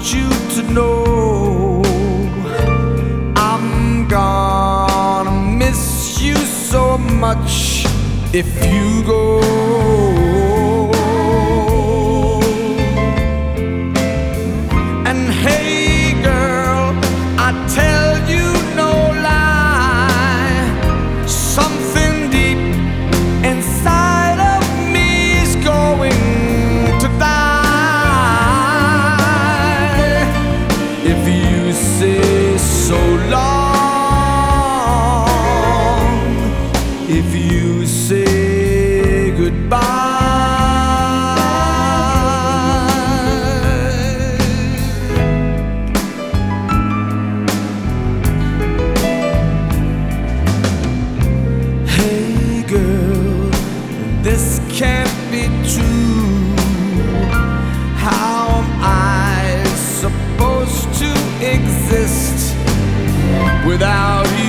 you to know I'm gonna miss you so much if you go. And hey girl, I tell you no lie, something deep inside of me is going to die if you say so long, if you say goodbye. Hey girl, this can't be true. How am I supposed to exist without you?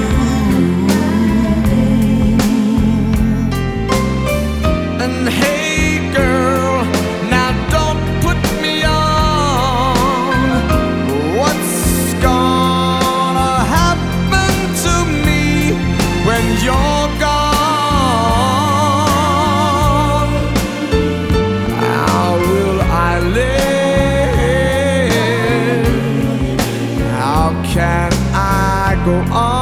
And hey girl, now don't put me on. What's gonna happen to me when you're gone? How will I live? How can I go on?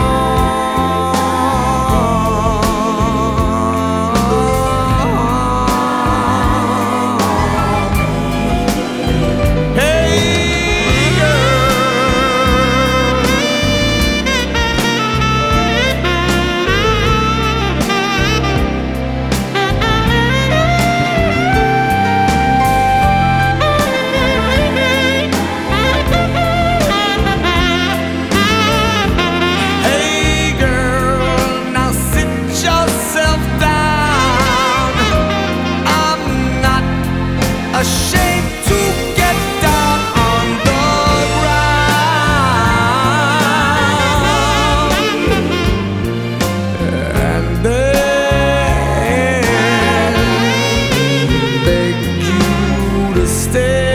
Ashamed to get down on the ground and then beg you to stay.